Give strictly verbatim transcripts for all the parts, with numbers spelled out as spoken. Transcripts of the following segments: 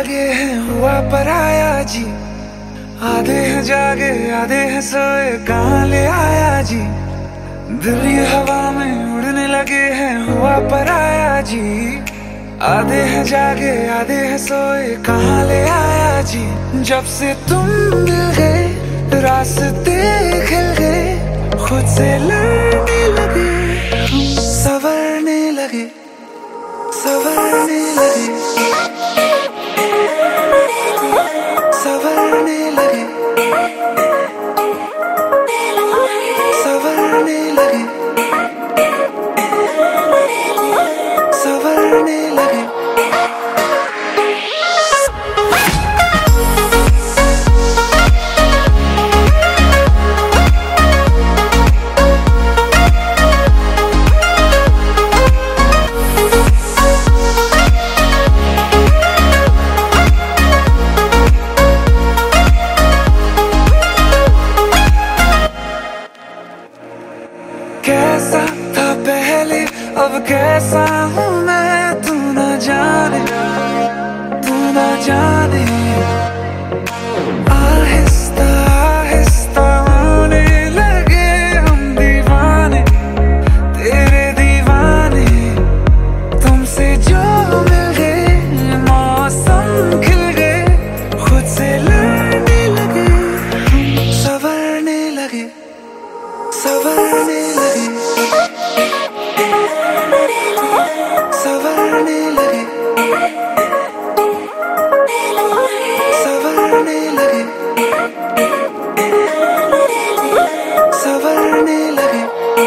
लगे हैं हुआ पराया जी, आधे हैं जागे आधे हैं सोए कहाँ ले आया जी। दिल ये हवा में उड़ने लगे हैं हुआ पराया जी, आधे हैं जागे आधे हैं सोए कहाँ ले आया जी। जब से तुम मिल गए रास्ते खिल गए, खुद से लड़ने लगे संवरने लगे संवरने लगे संवरने लगे संवरने लगे संवरने लगे। कैसा था पहले अब कैसा हूँ मैं, तू न जाने तू न जाने। आहिस्ता आहिस्ता होने लगे हम दीवाने तेरे दीवाने, तुमसे जो मिल गए मौसम खिल गए, खुद से लड़ने लगे संवरने लगे संवरने लगे संवरने लगे संवरने लगे संवरने लगे।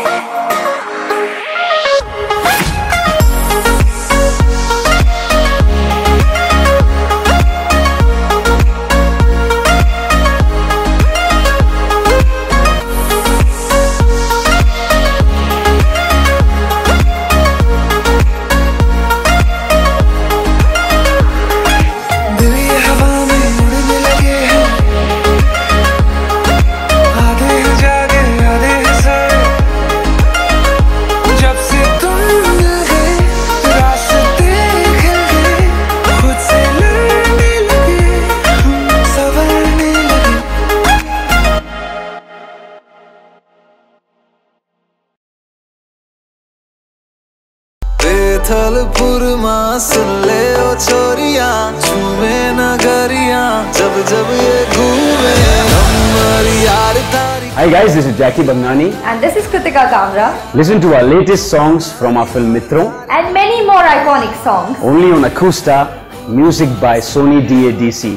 थलपुर माँ सुन ले ओ छोरिया, झूमे नगरिया जब जब ये घूमे हमारी यार तारी। Hi guys, this is Jackie Bangnani and this is Kritika Kamra. Listen to our latest songs from our film Mitron and many more iconic songs only on Acoustar, music by Sony D A D C.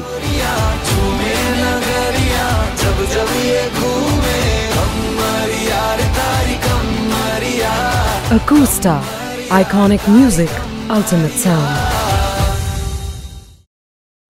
Acoustar, iconic music, ultimate sound.